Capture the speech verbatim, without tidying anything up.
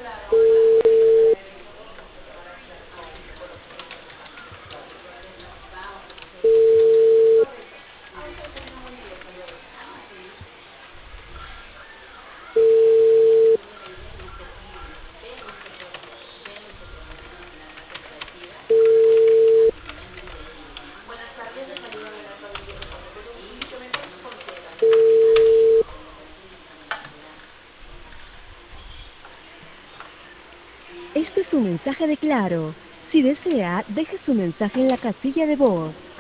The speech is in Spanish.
Este es un mensaje de Claro. Si desea, deje su mensaje en la casilla de voz.